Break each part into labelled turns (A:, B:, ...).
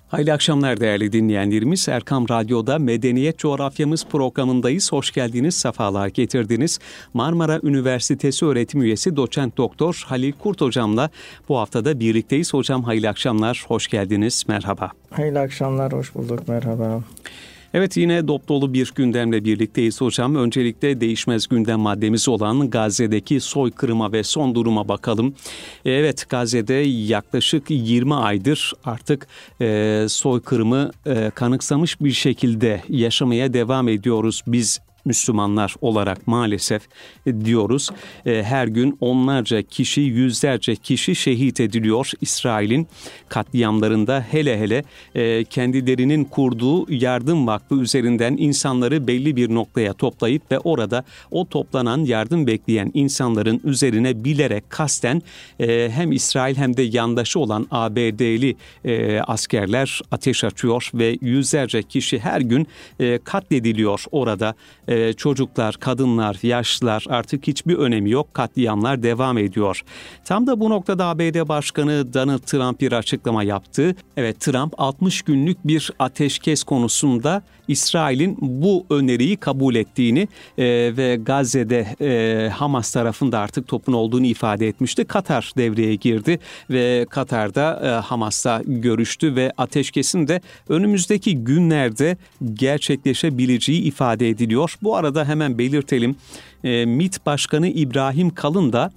A: Hayırlı akşamlar değerli dinleyenlerimiz. Erkam Radyo'da Medeniyet Coğrafyamız programındayız. Hoş geldiniz, sefalar getirdiniz. Marmara Üniversitesi öğretim üyesi Doçent Doktor Halil Kurt hocamla bu haftada birlikteyiz. Hocam hayırlı akşamlar, hoş geldiniz, merhaba.
B: Hayırlı akşamlar, hoş bulduk, merhaba.
A: Evet, yine dop dolu bir gündemle birlikteyiz hocam. Öncelikle değişmez gündem maddemiz olan Gazze'deki soykırıma ve son duruma bakalım. Evet, Gazze'de yaklaşık 20 aydır artık soykırımı kanıksamış bir şekilde yaşamaya devam ediyoruz biz Müslümanlar olarak maalesef diyoruz. Her gün onlarca kişi, yüzlerce kişi şehit ediliyor İsrail'in katliamlarında. Hele kendilerinin kurduğu yardım vakfı üzerinden insanları belli bir noktaya toplayıp ve orada o toplanan yardım bekleyen insanların üzerine bilerek kasten hem İsrail hem de yandaşı olan ABD'li askerler ateş açıyor ve yüzlerce kişi her gün katlediliyor orada. Çocuklar, kadınlar, yaşlılar artık hiçbir önemi yok. Katliamlar devam ediyor. Tam da bu noktada ABD Başkanı Donald Trump bir açıklama yaptı. Evet, Trump 60 günlük bir ateşkes konusunda İsrail'in bu öneriyi kabul ettiğini ve Gazze'de Hamas tarafında artık topun olduğunu ifade etmişti. Katar devreye girdi ve Katar'da Hamas'la görüştü ve ateşkesin de önümüzdeki günlerde gerçekleşebileceği ifade ediliyor. Bu arada hemen belirtelim. MİT Başkanı İbrahim Kalın da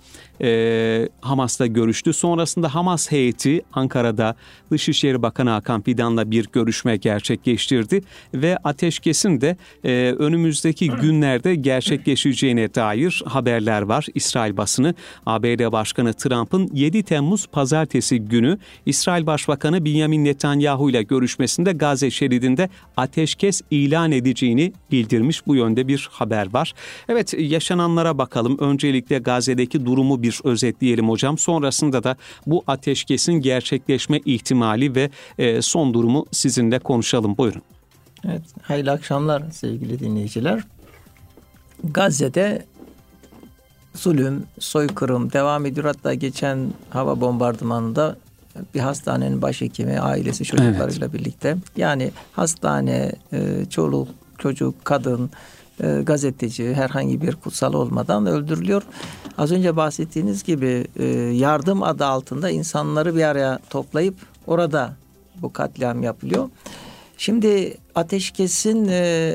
A: Hamas'la görüştü. Sonrasında Hamas heyeti Ankara'da Dışişleri Bakanı Hakan Fidan'la bir görüşme gerçekleştirdi ve ateşkesin de önümüzdeki günlerde gerçekleşeceğine dair haberler var. İsrail basını ABD Başkanı Trump'ın 7 Temmuz Pazartesi günü İsrail Başbakanı Benjamin Netanyahu ile görüşmesinde Gazze şeridinde ateşkes ilan edeceğini bildirmiş. Bu yönde bir haber var. Evet, yaşananlara bakalım. Öncelikle Gazze'deki durumu bir özetleyelim hocam. Sonrasında da bu ateşkesin gerçekleşme ihtimali ve son durumu sizinle konuşalım. Buyurun.
B: Evet, hayırlı akşamlar sevgili dinleyiciler. Gazze'de zulüm, soykırım devam ediyor. Hatta geçen hava bombardımanında bir hastanenin başhekimi ailesi çocuklarıyla birlikte. Yani hastane, çoluk, çocuk, kadın, gazeteci herhangi bir kutsal olmadan öldürülüyor. Az önce bahsettiğiniz gibi yardım adı altında insanları bir araya toplayıp orada bu katliam yapılıyor. Şimdi ateşkesin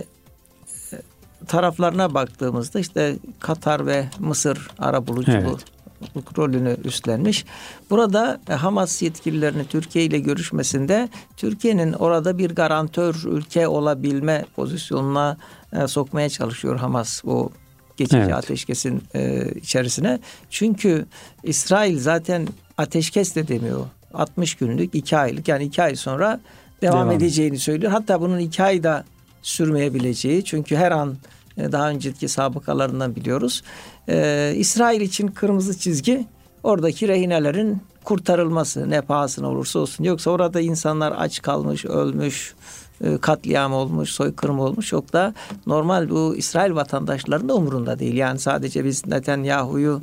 B: taraflarına baktığımızda işte Katar ve Mısır arabuluculuğu rolünü üstlenmiş. Burada Hamas yetkililerini Türkiye ile görüşmesinde Türkiye'nin orada bir garantör ülke olabilme pozisyonuna sokmaya çalışıyor Hamas o geçici ateşkesin içerisine. Çünkü İsrail zaten ateşkes de demiyor. 60 günlük 2 aylık, yani 2 ay sonra devam edeceğini söylüyor. Hatta bunun 2 ay da sürmeyebileceği, çünkü her an daha önceki sabıkalarından biliyoruz. İsrail için kırmızı çizgi oradaki rehinelerin kurtarılması, ne pahasına olursa olsun. Yoksa orada insanlar aç kalmış, ölmüş, katliam olmuş, soykırım olmuş. Çok da normal, bu İsrail vatandaşlarının da umurunda değil. Yani sadece biz Netanyahu'yu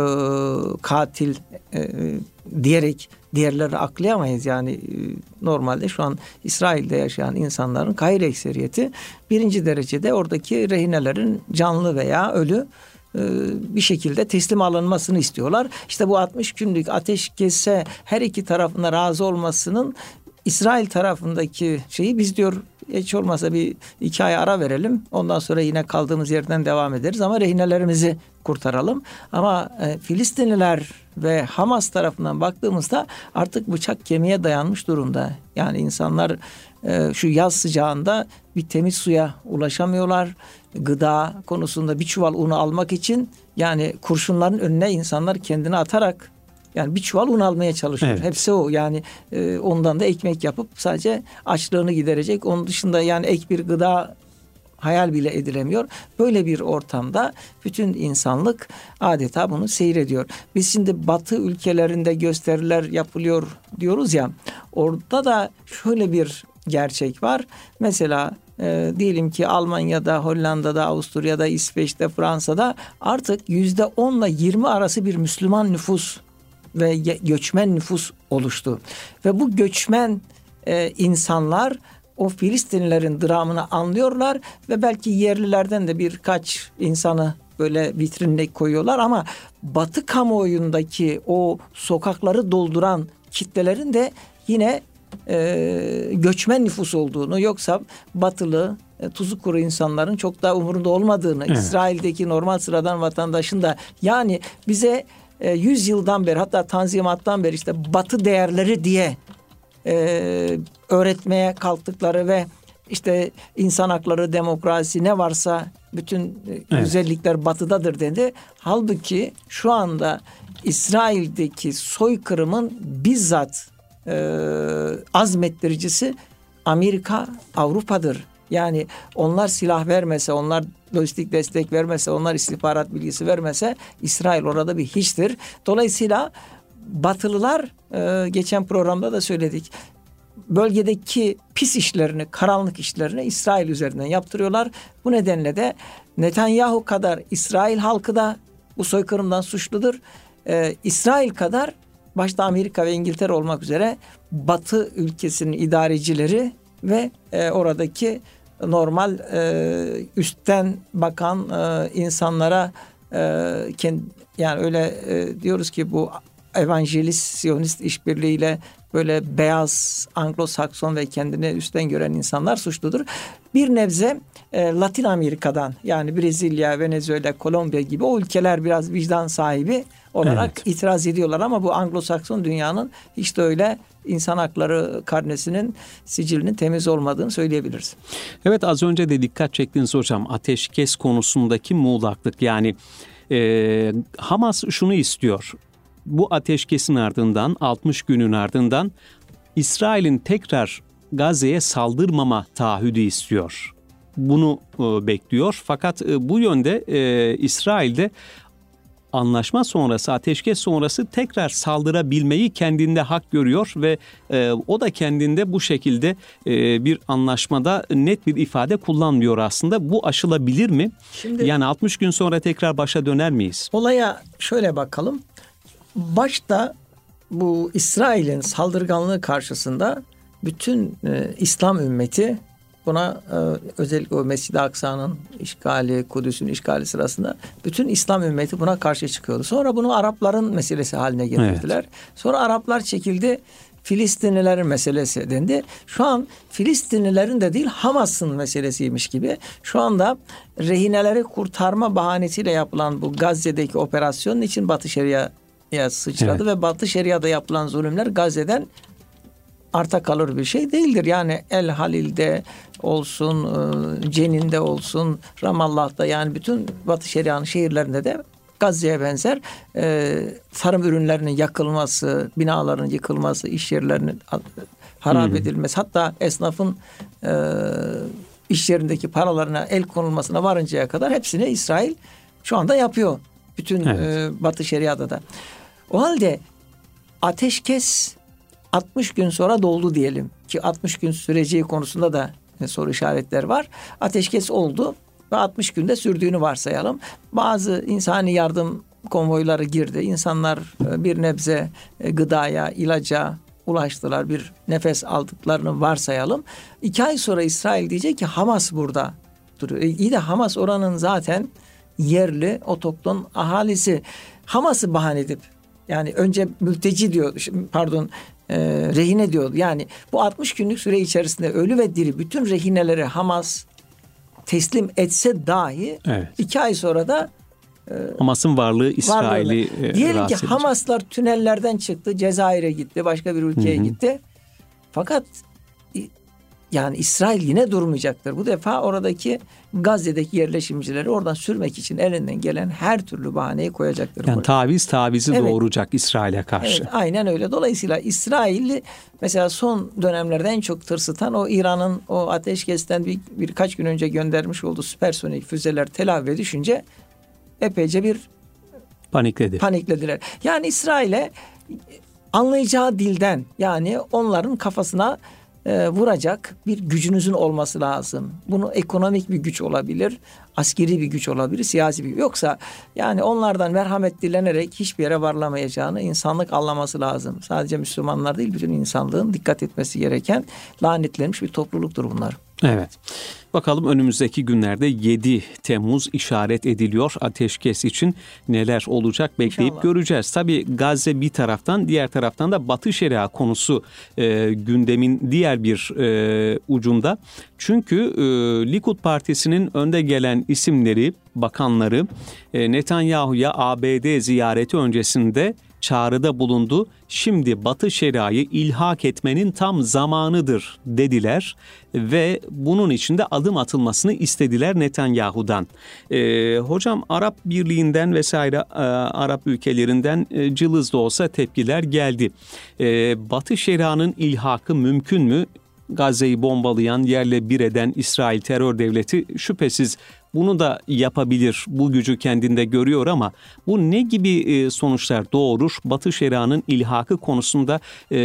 B: katil diyerek diğerleri aklayamayız. Yani normalde şu an İsrail'de yaşayan insanların gayri ekseriyeti birinci derecede oradaki rehinelerin canlı veya ölü bir şekilde teslim alınmasını istiyorlar. İşte bu 60 günlük ateşkese her iki tarafına razı olmasının İsrail tarafındaki şeyi, biz diyor hiç olmasa bir 2 ay ara verelim. Ondan sonra yine kaldığımız yerden devam ederiz ama rehinelerimizi kurtaralım. Ama Filistinliler ve Hamas tarafından baktığımızda artık bıçak kemiğe dayanmış durumda. Yani insanlar şu yaz sıcağında bir temiz suya ulaşamıyorlar. Gıda konusunda bir çuval unu almak için yani kurşunların önüne insanlar kendini atarak yani bir çuval un almaya çalışıyor. Evet. Hepsi o. Yani ondan da ekmek yapıp sadece açlığını giderecek. Onun dışında yani ek bir gıda hayal bile edilemiyor. Böyle bir ortamda bütün insanlık adeta bunu seyrediyor. Biz şimdi Batı ülkelerinde gösteriler yapılıyor diyoruz ya. Orada da şöyle bir gerçek var. Mesela diyelim ki Almanya'da, Hollanda'da, Avusturya'da, İsveç'te, Fransa'da artık %10 ile 20 arası bir Müslüman nüfus ve göçmen nüfus oluştu. Ve bu göçmen insanlar o Filistinlilerin dramını anlıyorlar ve belki yerlilerden de birkaç insanı böyle vitrinine koyuyorlar ama Batı kamuoyundaki o sokakları dolduran kitlelerin de yine göçmen nüfus olduğunu, yoksa batılı tuzu kuru insanların çok daha umurunda olmadığını, evet, İsrail'deki normal sıradan vatandaşın da, yani bize 100 yıldan beri, hatta Tanzimat'tan beri işte Batı değerleri diye öğretmeye kalktıkları ve işte insan hakları, demokrasi ne varsa bütün özellikler Batı'dadır dedi. Halbuki şu anda İsrail'deki soykırımın bizzat azmettiricisi Amerika, Avrupa'dır. Yani onlar silah vermese, onlar lojistik destek vermese, onlar istihbarat bilgisi vermese İsrail orada bir hiçtir. Dolayısıyla Batılılar, geçen programda da söyledik, bölgedeki pis işlerini, karanlık işlerini İsrail üzerinden yaptırıyorlar. Bu nedenle de Netanyahu kadar İsrail halkı da bu soykırımdan suçludur. İsrail kadar başta Amerika ve İngiltere olmak üzere Batı ülkesinin idarecileri ve oradaki normal üstten bakan insanlara yani öyle diyoruz ki bu evangelist, siyonist işbirliğiyle böyle beyaz, Anglo-Sakson ve kendini üstten gören insanlar suçludur. Bir nebze Latin Amerika'dan, yani Brezilya, Venezuela, Kolombiya gibi o ülkeler biraz vicdan sahibi olarak itiraz ediyorlar ama bu Anglo-Sakson dünyanın hiç de öyle insan hakları karnesinin, sicilinin temiz olmadığını söyleyebiliriz.
A: Evet, az önce de dikkat çektiniz hocam, ateşkes konusundaki muğlaklık. Yani Hamas şunu istiyor. Bu ateşkesin ardından, 60 günün ardından İsrail'in tekrar Gazze'ye saldırmama taahhüdü istiyor. Bunu bekliyor. Fakat bu yönde İsrail'de anlaşma sonrası, ateşkes sonrası tekrar saldırabilmeyi kendinde hak görüyor ve o da kendinde bu şekilde bir anlaşmada net bir ifade kullanmıyor aslında. Bu aşılabilir mi? Şimdi, yani 60 gün sonra tekrar başa döner miyiz?
B: Olaya şöyle bakalım. Başta bu İsrail'in saldırganlığı karşısında bütün İslam ümmeti buna özellikle o Mescid-i Aksa'nın işgali, Kudüs'ün işgali sırasında bütün İslam ümmeti buna karşı çıkıyordu. Sonra bunu Arapların meselesi haline getirdiler. Evet. Sonra Araplar çekildi. Filistinlilerin meselesi dendi. Şu an Filistinlilerin de değil, Hamas'ın meselesiymiş gibi. Şu anda rehineleri kurtarma bahanesiyle yapılan bu Gazze'deki operasyonun için Batı Şeria'ya sıçradı ve Batı Şeria'da yapılan zulümler Gazze'den arta kalır bir şey değildir. Yani El Halil'de olsun, Cenin'de olsun, Ramallah'ta, yani bütün Batı Şeria'nın şehirlerinde de Gazze'ye benzer tarım ürünlerinin yakılması, binaların yıkılması, iş yerlerinin harap edilmesi, hatta esnafın iş yerindeki paralarına el konulmasına varıncaya kadar hepsini İsrail şu anda yapıyor. Bütün Batı Şeria'da da. O halde ateşkes 60 gün sonra doldu diyelim ki 60 gün süreceği konusunda da soru işaretler var. Ateşkes oldu ve 60 günde sürdüğünü varsayalım. Bazı insani yardım konvoyları girdi. İnsanlar bir nebze gıdaya, ilaca ulaştılar. Bir nefes aldıklarını varsayalım. 2 ay sonra İsrail diyecek ki Hamas burada duruyor. İyi de Hamas oranın zaten yerli, otokton ahalisi. Hamas'ı bahane edip, yani önce mülteci diyor, rehine diyordu. Yani bu 60 günlük süre içerisinde ölü ve diri bütün rehineleri Hamas teslim etse dahi 2 ay sonra da
A: Hamas'ın varlığı İsrail'i
B: diyelim ki Hamaslar tünellerden çıktı, Cezayir'e gitti, başka bir ülkeye gitti. Fakat yani İsrail yine durmayacaktır. Bu defa oradaki Gazze'deki yerleşimcileri oradan sürmek için elinden gelen her türlü bahaneyi koyacaktır.
A: Yani tavizi doğuracak İsrail'e karşı.
B: Evet, aynen öyle. Dolayısıyla İsrail'i mesela son dönemlerde en çok tırsıtan o İran'ın o ateşkesten birkaç gün önce göndermiş olduğu süpersonik füzeler Tel Aviv'e düşünce epeyce bir paniklediler. Yani İsrail'e anlayacağı dilden, yani onların kafasına vuracak bir gücünüzün olması lazım. Bunu ekonomik bir güç olabilir, askeri bir güç olabilir, siyasi bir güç. Yoksa yani onlardan merhamet dilenerek hiçbir yere varlamayacağını insanlık anlaması lazım. Sadece Müslümanlar değil, bütün insanlığın dikkat etmesi gereken lanetlenmiş bir topluluktur bunlar.
A: Evet. Bakalım önümüzdeki günlerde 7 Temmuz işaret ediliyor. Ateşkes için neler olacak bekleyip İnşallah göreceğiz. Tabii Gazze bir taraftan, diğer taraftan da Batı Şeria konusu gündemin diğer bir ucunda. Çünkü Likud Partisi'nin önde gelen isimleri, bakanları Netanyahu'ya ABD ziyareti öncesinde çağrıda bulundu. Şimdi Batı Şeria'yı ilhak etmenin tam zamanıdır dediler ve bunun için de adım atılmasını istediler Netanyahu'dan. Hocam Arap Birliği'nden vesaire Arap ülkelerinden cılız da olsa tepkiler geldi. Batı Şeria'nın ilhakı mümkün mü? Gazze'yi bombalayan, yerle bir eden İsrail terör devleti şüphesiz bunu da yapabilir, bu gücü kendinde görüyor ama bu ne gibi sonuçlar doğurur? Batı Şeria'nın ilhakı konusunda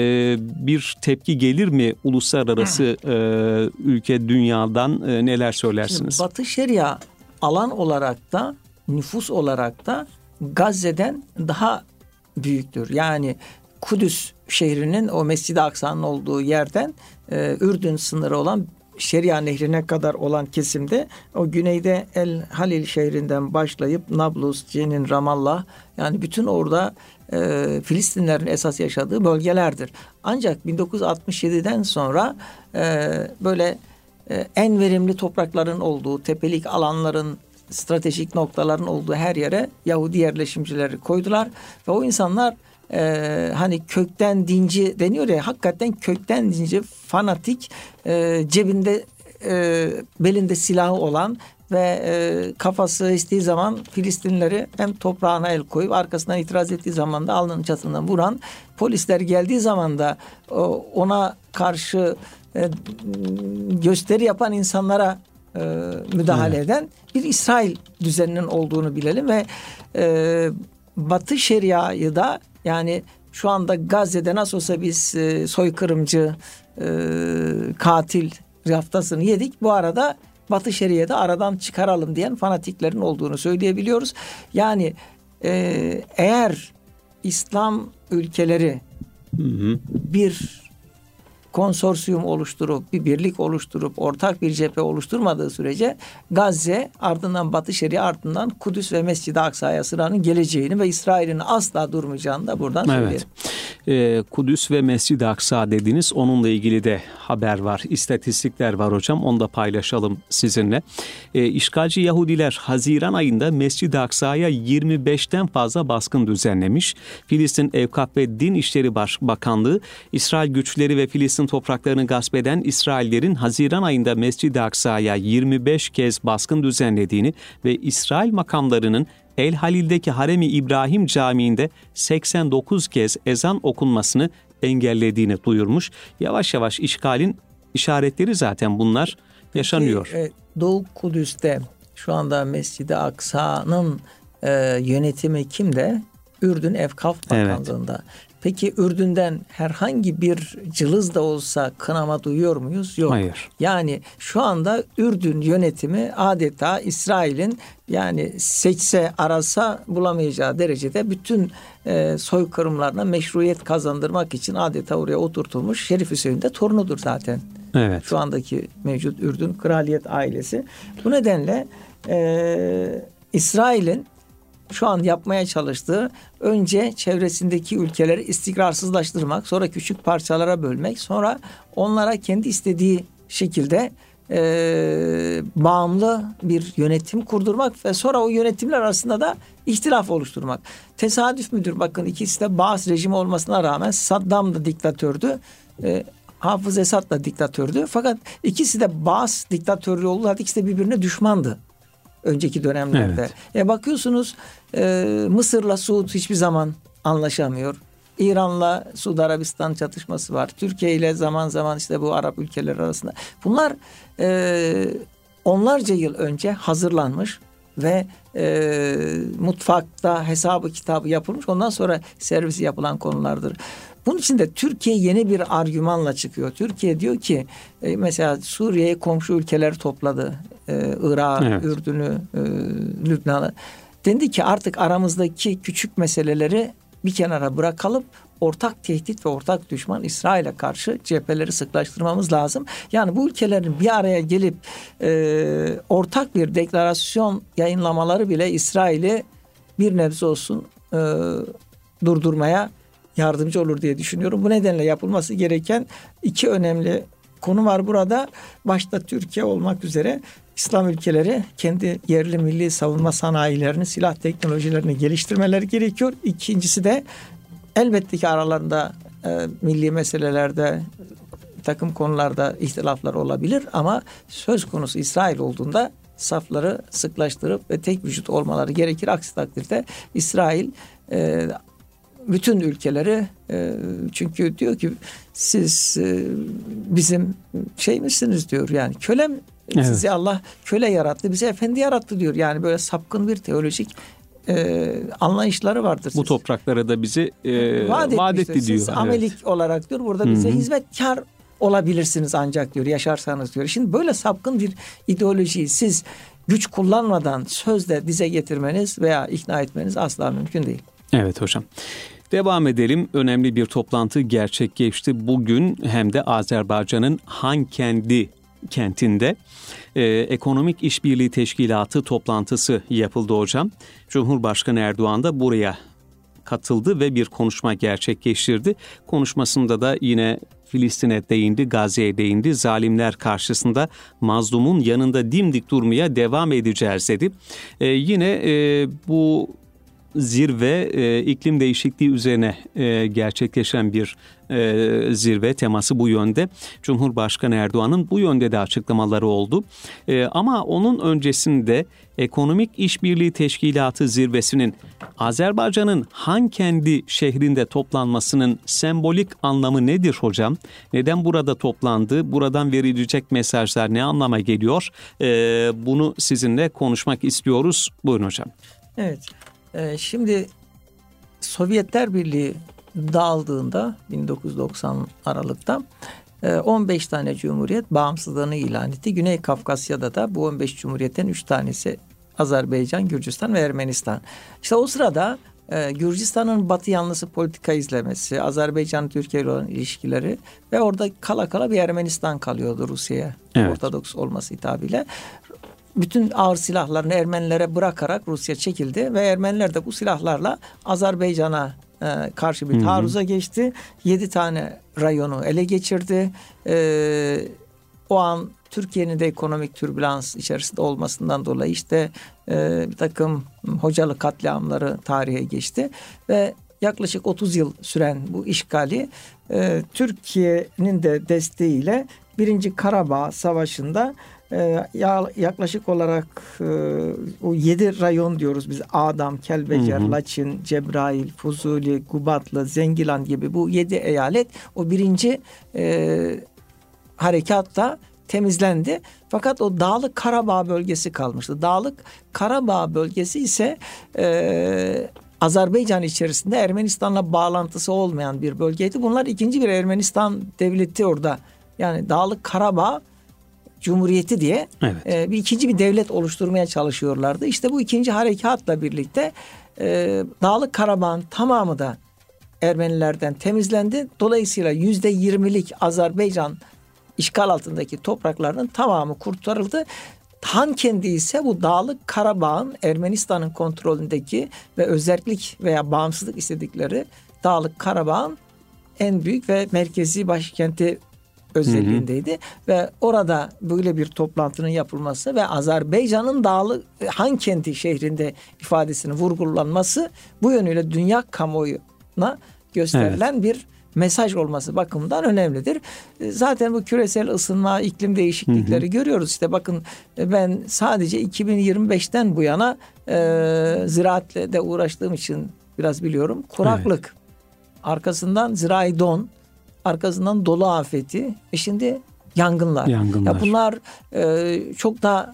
A: bir tepki gelir mi uluslararası ülke, dünyadan neler söylersiniz?
B: Şimdi Batı Şeria alan olarak da nüfus olarak da Gazze'den daha büyüktür. Yani Kudüs şehrinin o Mescid-i Aksa'nın olduğu yerden Ürdün sınırı olan Şeria Nehri'ne kadar olan kesimde o güneyde El Halil şehrinden başlayıp Nablus, Cenin, Ramallah, yani bütün orada Filistinlerin esas yaşadığı bölgelerdir. Ancak 1967'den sonra böyle en verimli toprakların olduğu, tepelik alanların, stratejik noktaların olduğu her yere Yahudi yerleşimcileri koydular ve o insanlar hani kökten dinci deniyor ya, hakikaten kökten dinci, fanatik, cebinde belinde silahı olan ve kafası estiği zaman Filistinlileri hem toprağına el koyup arkasından itiraz ettiği zaman da alnının çatından vuran, polisler geldiği zaman da ona karşı gösteri yapan insanlara müdahale eden bir İsrail düzeninin olduğunu bilelim ve Batı Şeria'yı da, yani şu anda Gazze'de nasıl olsa biz soykırımcı, katil raftasını yedik. Bu arada Batı Şeria'da aradan çıkaralım diyen fanatiklerin olduğunu söyleyebiliyoruz. Yani eğer İslam ülkeleri bir konsorsiyum oluşturup, bir birlik oluşturup, ortak bir cephe oluşturmadığı sürece Gazze, ardından Batı Şeria, ardından Kudüs ve Mescid-i Aksa'ya sıranın geleceğini ve İsrail'in asla durmayacağını da buradan söyleyelim.
A: Kudüs ve Mescid-i Aksa dediniz. Onunla ilgili de haber var, istatistikler var hocam. Onu da paylaşalım sizinle. İşgalci Yahudiler Haziran ayında Mescid-i Aksa'ya 25'ten fazla baskın düzenlemiş. Filistin Evkaf ve Din İşleri Bakanlığı, İsrail güçleri ve Filistin topraklarını gasp eden İsraillerin Haziran ayında Mescid-i Aksa'ya 25 kez baskın düzenlediğini ve İsrail makamlarının El Halil'deki Harem-i İbrahim Camii'nde 89 kez ezan okunmasını engellediğini duyurmuş. Yavaş yavaş işgalin işaretleri zaten bunlar yaşanıyor.
B: Doğu Kudüs'te şu anda Mescid-i Aksa'nın yönetimi kimde? Ürdün Evkaf Bakanlığı'nda. Evet. Peki Ürdün'den herhangi bir cılız da olsa kınama duyuyor muyuz? Yok.
A: Hayır.
B: Yani şu anda Ürdün yönetimi adeta İsrail'in, yani seçse arasa bulamayacağı derecede bütün soykırımlarına meşruiyet kazandırmak için adeta oraya oturtulmuş. Şerif Hüseyin de torunudur zaten.
A: Evet.
B: Şu andaki mevcut Ürdün kraliyet ailesi. Bu nedenle İsrail'in şu an yapmaya çalıştığı, önce çevresindeki ülkeleri istikrarsızlaştırmak, sonra küçük parçalara bölmek, sonra onlara kendi istediği şekilde bağımlı bir yönetim kurdurmak ve sonra o yönetimler arasında da ihtilaf oluşturmak. Tesadüf müdür? Bakın, ikisi de Baas rejimi olmasına rağmen Saddam da diktatördü. Hafız Esad da diktatördü. Fakat ikisi de Baas diktatörlüğü oldu. Hatta ikisi de birbirine düşmandı önceki dönemlerde.
A: Evet.
B: Bakıyorsunuz Mısır'la Suud hiçbir zaman anlaşamıyor. İran'la Suudi Arabistan çatışması var. Türkiye ile zaman zaman işte bu Arap ülkeleri arasında. Bunlar onlarca yıl önce hazırlanmış ve mutfakta hesabı kitabı yapılmış. Ondan sonra servisi yapılan konulardır. Bunun için de Türkiye yeni bir argümanla çıkıyor. Türkiye diyor ki mesela Suriye'ye komşu ülkeleri topladı. Irak'ı,
A: evet.
B: Ürdün'ü, Lübnan'ı. Dendi ki artık aramızdaki küçük meseleleri bir kenara bırakalım. Ortak tehdit ve ortak düşman İsrail'e karşı cepheleri sıklaştırmamız lazım. Yani bu ülkelerin bir araya gelip ortak bir deklarasyon yayınlamaları bile İsrail'i bir nebze olsun durdurmaya yardımcı olur diye düşünüyorum. Bu nedenle yapılması gereken iki önemli konu var burada. Başta Türkiye olmak üzere İslam ülkeleri kendi yerli milli savunma sanayilerini, silah teknolojilerini geliştirmeleri gerekiyor. İkincisi de elbette ki aralarında milli meselelerde, bir takım konularda ihtilaflar olabilir ama söz konusu İsrail olduğunda safları sıklaştırıp ve tek vücut olmaları gerekir. Aksi takdirde İsrail bütün ülkeleri çünkü diyor ki siz bizim misiniz diyor, yani kölem, evet. Sizi Allah köle yarattı, bizi efendi yarattı diyor. Yani böyle sapkın bir teolojik anlayışları vardır.
A: Bu topraklara da bizi vaat etti diyor.
B: Siz amelik olarak diyor burada bize hizmetkar olabilirsiniz ancak diyor, yaşarsanız diyor. Şimdi böyle sapkın bir ideolojiyi siz güç kullanmadan sözle dize getirmeniz veya ikna etmeniz asla mümkün değil.
A: Evet hocam. Devam edelim. Önemli bir toplantı gerçekleşti bugün, hem de Azerbaycan'ın Hankendi kentinde Ekonomik İşbirliği Teşkilatı toplantısı yapıldı hocam. Cumhurbaşkanı Erdoğan da buraya katıldı ve bir konuşma gerçekleştirdi. Konuşmasında da yine Filistin'e değindi, Gazze'ye değindi. Zalimler karşısında mazlumun yanında dimdik durmaya devam edeceğiz dedi. Yine bu zirve iklim değişikliği üzerine gerçekleşen bir zirve, teması bu yönde. Cumhurbaşkanı Erdoğan'ın bu yönde de açıklamaları oldu. Ama onun öncesinde Ekonomik İşbirliği Teşkilatı zirvesinin Azerbaycan'ın Hankendi şehrinde toplanmasının sembolik anlamı nedir hocam? Neden burada toplandı? Buradan verilecek mesajlar ne anlama geliyor? Bunu sizinle konuşmak istiyoruz. Buyurun hocam.
B: Evet. Şimdi Sovyetler Birliği dağıldığında 1990 Aralık'ta 15 tane cumhuriyet bağımsızlığını ilan etti. Güney Kafkasya'da da bu 15 cumhuriyetten 3 tanesi Azerbaycan, Gürcistan ve Ermenistan. İşte o sırada Gürcistan'ın batı yanlısı politika izlemesi, Azerbaycan Türkiye ile olan ilişkileri ve orada kala kala bir Ermenistan kalıyordu Rusya'ya, evet. Ortodoks olması itibarıyla. Bütün ağır silahlarını Ermenilere bırakarak Rusya çekildi ve Ermeniler de bu silahlarla Azerbaycan'a karşı bir taarruza geçti. 7 tane rayonu ele geçirdi. O an Türkiye'nin de ekonomik türbülans içerisinde olmasından dolayı işte bir takım hocalı katliamları tarihe geçti ve yaklaşık 30 yıl süren bu işgali Türkiye'nin de desteğiyle 1. Karabağ Savaşı'nda yaklaşık olarak o 7 rayon diyoruz biz, Ağdam, Kelbecer, Laçin, Cebrail, Fuzuli, Gubatlı, Zengilan gibi bu 7 eyalet o 1. Harekatta temizlendi. Fakat o Dağlık Karabağ bölgesi kalmıştı. Dağlık Karabağ bölgesi ise Azerbaycan içerisinde Ermenistan'la bağlantısı olmayan bir bölgeydi. Bunlar ikinci bir Ermenistan devleti orada. Yani Dağlık Karabağ Cumhuriyeti diye evet. İkinci bir devlet oluşturmaya çalışıyorlardı. İşte bu 2. harekatla birlikte Dağlık Karabağ'ın tamamı da Ermenilerden temizlendi. Dolayısıyla %20'lik Azerbaycan işgal altındaki topraklarının tamamı kurtarıldı. Hankendi ise bu Dağlık Karabağ'ın Ermenistan'ın kontrolündeki ve özellik veya bağımsızlık istedikleri Dağlık Karabağ'ın en büyük ve merkezi başkenti özelliğindeydi ve orada böyle bir toplantının yapılması ve Azerbaycan'ın Dağlık Hankendi şehrinde ifadesinin vurgulanması bu yönüyle dünya kamuoyuna gösterilen bir mesaj olması bakımından önemlidir. Zaten bu küresel ısınma, iklim değişiklikleri görüyoruz. İşte bakın ben sadece 2025'ten bu yana ziraatle de uğraştığım için biraz biliyorum. Kuraklık, arkasından zirai don, arkasından dolu afeti, şimdi yangınlar. Ya bunlar çok da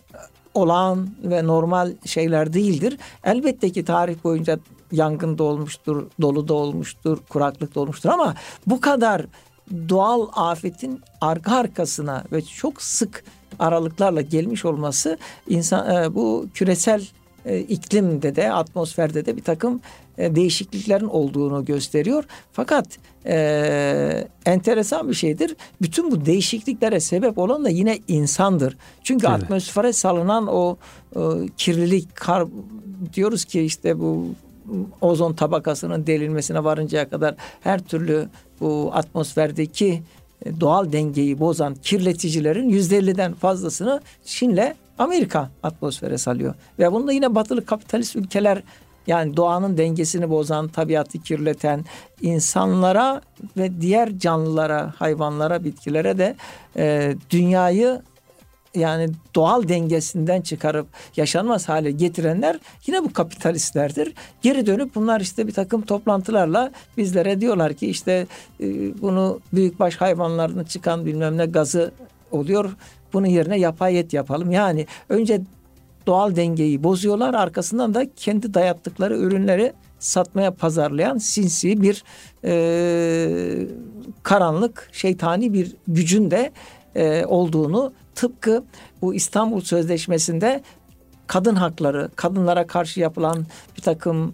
B: olağan ve normal şeyler değildir. Elbette ki tarih boyunca yangın da olmuştur, dolu da olmuştur, kuraklık da olmuştur ama bu kadar doğal afetin arka arkasına ve çok sık aralıklarla gelmiş olması bu küresel iklimde de atmosferde de bir takım değişikliklerin olduğunu gösteriyor. Fakat enteresan bir şeydir. Bütün bu değişikliklere sebep olan da yine insandır. Çünkü atmosfere salınan o kirlilik, diyoruz ki işte bu ozon tabakasının delinmesine varıncaya kadar her türlü bu atmosferdeki doğal dengeyi bozan kirleticilerin %50'den fazlasını Çin'le Amerika atmosfere salıyor. Ve bunu da yine batılı kapitalist ülkeler, yani doğanın dengesini bozan, tabiatı kirleten, insanlara ve diğer canlılara, hayvanlara, bitkilere de dünyayı yani doğal dengesinden çıkarıp yaşanmaz hale getirenler yine bu kapitalistlerdir. Geri dönüp bunlar işte bir takım toplantılarla bizlere diyorlar ki işte bunu büyükbaş hayvanlarının çıkan bilmem ne gazı oluyor. Bunun yerine yapay et yapalım. Yani önce doğal dengeyi bozuyorlar. Arkasından da kendi dayattıkları ürünleri satmaya pazarlayan sinsi bir karanlık, şeytani bir gücün de olduğunu, tıpkı bu İstanbul Sözleşmesi'nde kadın hakları, kadınlara karşı yapılan bir takım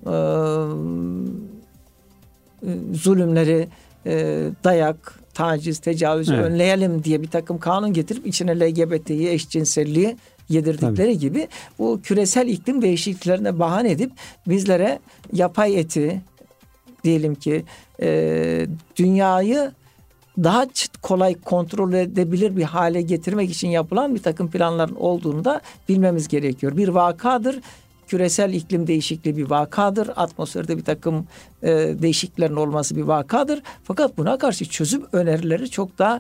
B: zulümleri, dayak, taciz, tecavüzü önleyelim diye bir takım kanun getirip içine LGBT'yi, eşcinselliği yedirdikleri gibi bu küresel iklim değişikliklerine bahane edip bizlere yapay eti, diyelim ki dünyayı daha kolay kontrol edebilir bir hale getirmek için yapılan bir takım planların olduğunu da bilmemiz gerekiyor. Bir vakadır. Küresel iklim değişikliği bir vakadır. Atmosferde bir takım değişikliklerin olması bir vakadır. Fakat buna karşı çözüm önerileri çok daha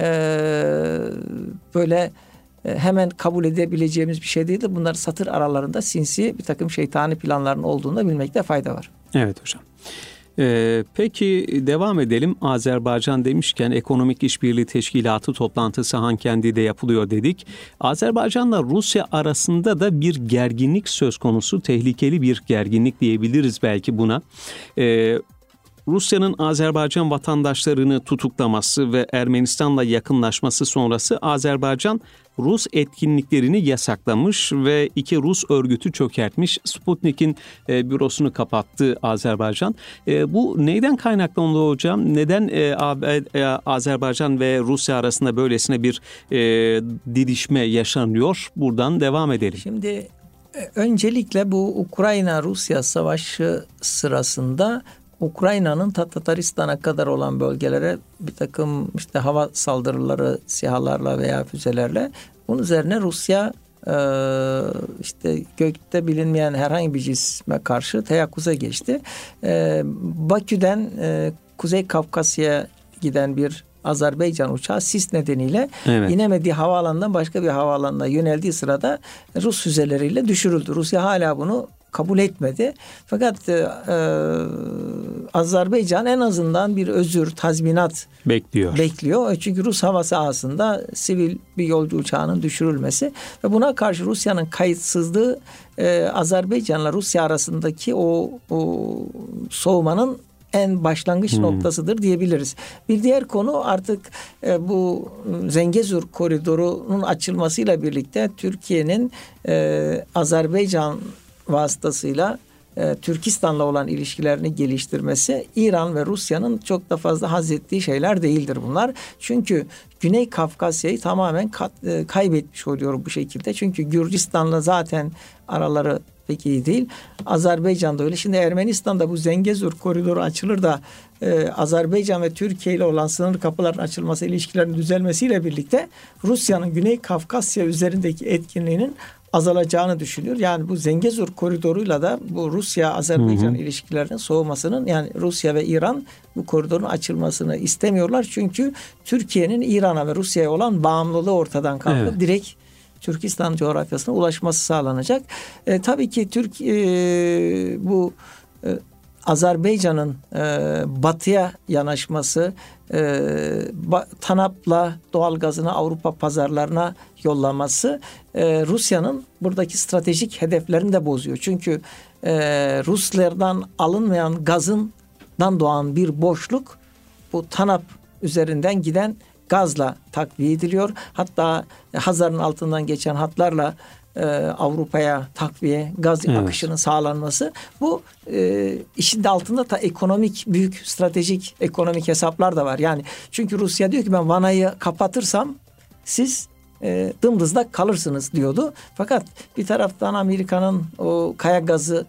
B: böyle hemen kabul edebileceğimiz bir şey değildir. Bunlar satır aralarında sinsi bir takım şeytani planların olduğunu da bilmekte fayda var.
A: Evet hocam. Peki devam edelim. Azerbaycan demişken Ekonomik İşbirliği Teşkilatı toplantısı Hankendi'de yapılıyor dedik. Azerbaycan'la Rusya arasında da bir gerginlik söz konusu. Tehlikeli bir gerginlik diyebiliriz belki buna. Rusya'nın Azerbaycan vatandaşlarını tutuklaması ve Ermenistan'la yakınlaşması sonrası Azerbaycan Rus etkinliklerini yasaklamış ve 2 Rus örgütü çökertmiş. Sputnik'in bürosunu kapattı Azerbaycan. Bu neyden kaynaklanıyor hocam? Neden Azerbaycan ve Rusya arasında böylesine bir didişme yaşanıyor? Buradan devam edelim.
B: Şimdi öncelikle bu Ukrayna-Rusya savaşı sırasında Ukrayna'nın Tataristan'a kadar olan bölgelere bir takım işte hava saldırıları SİHA'larla veya füzelerle, bunun üzerine Rusya işte gökte bilinmeyen herhangi bir cisme karşı teyakkuza geçti. Bakü'den Kuzey Kafkasya'ya giden bir Azerbaycan uçağı sis nedeniyle inemediği havaalanından başka bir havaalanına yöneldiği sırada Rus füzeleriyle düşürüldü. Rusya hala bunu kabul etmedi. Fakat Azerbaycan en azından bir özür, tazminat bekliyor. Çünkü Rus hava sahasında sivil bir yolcu uçağının düşürülmesi ve buna karşı Rusya'nın kayıtsızlığı Azerbaycan'la Rusya arasındaki o soğumanın en başlangıç noktasıdır diyebiliriz. Bir diğer konu artık bu Zengezur koridorunun açılmasıyla birlikte Türkiye'nin Azerbaycan vasıtasıyla Türkistan'la olan ilişkilerini geliştirmesi, İran ve Rusya'nın çok da fazla haz ettiği şeyler değildir bunlar. Çünkü Güney Kafkasya'yı tamamen kaybetmiş oluyor bu şekilde. Çünkü Gürcistan'la zaten araları pek iyi değil. Azerbaycan'da öyle. Şimdi Ermenistan'da bu Zengezur koridoru açılır da Azerbaycan ve Türkiye ile olan sınır kapıların açılması, ilişkilerin düzelmesiyle birlikte Rusya'nın Güney Kafkasya üzerindeki etkinliğinin azalacağını düşünüyor. Yani bu Zengezur koridoruyla da bu Rusya-Azerbaycan ilişkilerinin soğumasının, yani Rusya ve İran bu koridorun açılmasını istemiyorlar. Çünkü Türkiye'nin İran'a ve Rusya'ya olan bağımlılığı ortadan kalkıp direkt Türkistan coğrafyasına ulaşması sağlanacak. Tabii ki bu Azerbaycan'ın batıya yanaşması, TANAP'la doğalgazını Avrupa pazarlarına yollaması Rusya'nın buradaki stratejik hedeflerini de bozuyor. Çünkü Ruslardan alınmayan gazından doğan bir boşluk bu TANAP üzerinden giden gazla takviye ediliyor. Hatta Hazar'ın altından geçen hatlarla Avrupa'ya takviye, gaz akışının sağlanması. Bu işin de altında da ekonomik, büyük stratejik ekonomik hesaplar da var. Yani çünkü Rusya diyor ki ben vanayı kapatırsam siz dımdızlak kalırsınız diyordu. Fakat bir taraftan Amerika'nın o kaya gazı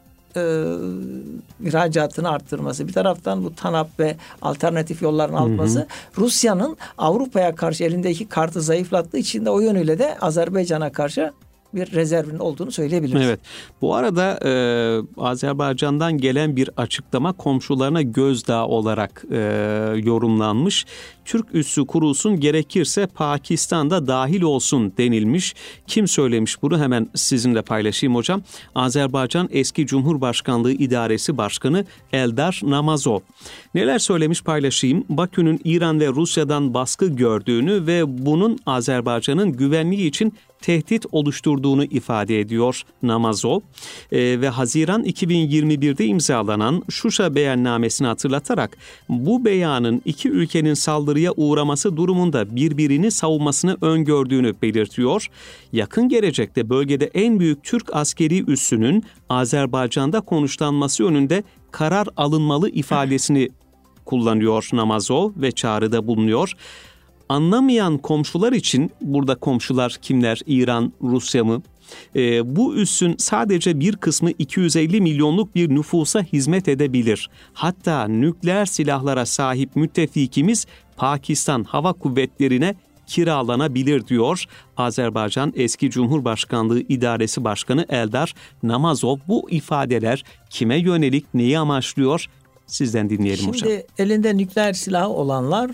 B: ihracatını arttırması, bir taraftan bu TANAP ve alternatif yolların artması, Rusya'nın Avrupa'ya karşı elindeki kartı zayıflattığı için de o yönüyle de Azerbaycan'a karşı bir rezervin olduğunu söyleyebiliriz.
A: Evet. Bu arada Azerbaycan'dan gelen bir açıklama komşularına gözdağı olarak yorumlanmış. Türk üssü kurulsun, gerekirse Pakistan'da dahil olsun denilmiş. Kim söylemiş bunu? Hemen sizinle paylaşayım hocam. Azerbaycan Eski Cumhurbaşkanlığı İdaresi Başkanı Eldar Namazov. Neler söylemiş paylaşayım. Bakü'nün İran ve Rusya'dan baskı gördüğünü ve bunun Azerbaycan'ın güvenliği için tehdit oluşturduğunu ifade ediyor Namazov. Ve Haziran 2021'de imzalanan Şuşa beyannamesini hatırlatarak bu beyanın iki ülkenin saldırıya uğraması durumunda birbirini savunmasını öngördüğünü belirtiyor. Yakın gelecekte bölgede en büyük Türk askeri üssünün Azerbaycan'da konuşlanması yönünde karar alınmalı ifadesini kullanıyor Namazov ve çağrıda bulunuyor. Anlamayan komşular için, burada komşular kimler? İran, Rusya mı? Bu üssün sadece bir kısmı 250 milyonluk bir nüfusa hizmet edebilir. Hatta nükleer silahlara sahip müttefikimiz Pakistan Hava Kuvvetleri'ne kiralanabilir diyor Azerbaycan Eski Cumhurbaşkanlığı İdaresi Başkanı Eldar Namazov. Bu ifadeler kime yönelik, neyi amaçlıyor? Sizden dinleyelim hocam.
B: Şimdi elinde nükleer silahı olanlar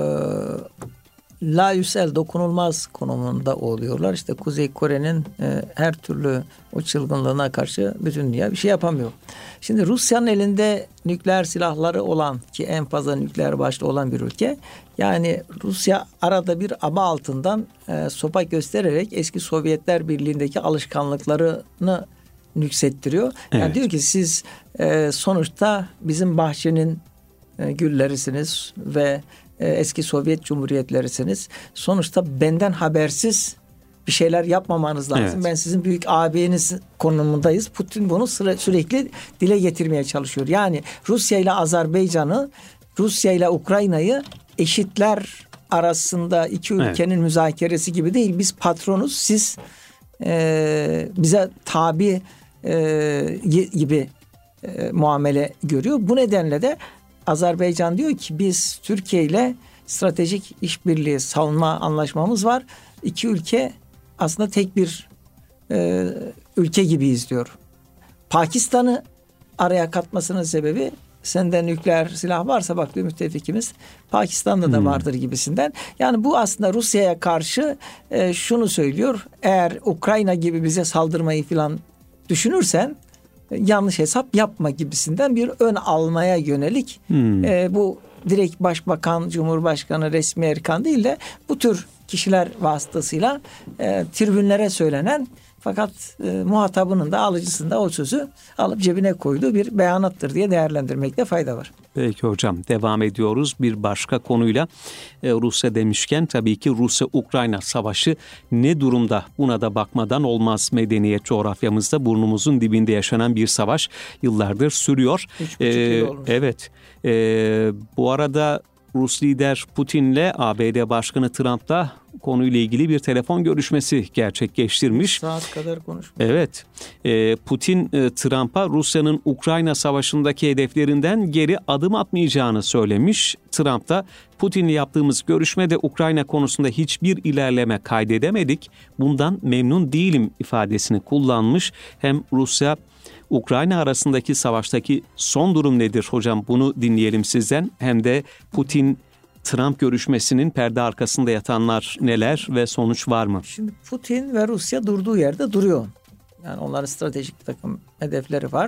B: layüsel, dokunulmaz konumunda oluyorlar. İşte Kuzey Kore'nin her türlü o çılgınlığına karşı bütün dünya bir şey yapamıyor. Şimdi Rusya'nın elinde nükleer silahları olan, ki en fazla nükleer başlı olan bir ülke. Yani Rusya arada bir aba altından sopa göstererek eski Sovyetler Birliği'ndeki alışkanlıklarını nüksettiriyor. Evet. Yani diyor ki siz sonuçta bizim bahçenin güllerisiniz ve eski Sovyet Cumhuriyetlerisiniz. Sonuçta benden habersiz bir şeyler yapmamanız lazım. Evet. Ben sizin büyük ağabeyiniz konumundayız. Putin bunu sürekli dile getirmeye çalışıyor. Yani Rusya ile Azerbaycan'ı, Rusya ile Ukrayna'yı eşitler arasında iki ülkenin müzakeresi gibi değil. Biz patronuz, siz bize tabi gibi muamele görüyor. Bu nedenle de Azerbaycan diyor ki biz Türkiye ile stratejik işbirliği, savunma anlaşmamız var. İki ülke aslında tek bir ülke gibiyiz diyor. Pakistan'ı araya katmasının sebebi, sende nükleer silah varsa bak diyor müttefikimiz, Pakistan'da da vardır gibisinden. Yani bu aslında Rusya'ya karşı şunu söylüyor. Eğer Ukrayna gibi bize saldırmayı falan düşünürsen yanlış hesap yapma gibisinden bir ön almaya yönelik bu direkt başbakan, cumhurbaşkanı, resmi erkan değil de bu tür kişiler vasıtasıyla tribünlere söylenen fakat muhatabının da alıcısının da o sözü alıp cebine koyduğu bir beyanattır diye değerlendirmekte fayda var.
A: Peki hocam, devam ediyoruz bir başka konuyla. Rusya demişken tabii ki Rusya-Ukrayna savaşı ne durumda? Buna da bakmadan olmaz. Medeniyet coğrafyamızda burnumuzun dibinde yaşanan bir savaş yıllardır sürüyor.
B: 3,5 yıl olmuş.
A: Evet. Bu arada Rus lider Putin'le ABD Başkanı Trump'la konuyla ilgili bir telefon görüşmesi gerçekleştirmiş.
B: Saat kadar konuşmuş.
A: Evet. Putin Trump'a Rusya'nın Ukrayna savaşındaki hedeflerinden geri adım atmayacağını söylemiş. Trump da Putin'le yaptığımız görüşmede Ukrayna konusunda hiçbir ilerleme kaydedemedik. Bundan memnun değilim ifadesini kullanmış. Hem Rusya Ukrayna arasındaki savaştaki son durum nedir hocam? Bunu dinleyelim sizden. Hem de Putin-Trump görüşmesinin perde arkasında yatanlar neler ve sonuç var mı?
B: Şimdi Putin ve Rusya durduğu yerde duruyor. Yani onların stratejik bir takım hedefleri var.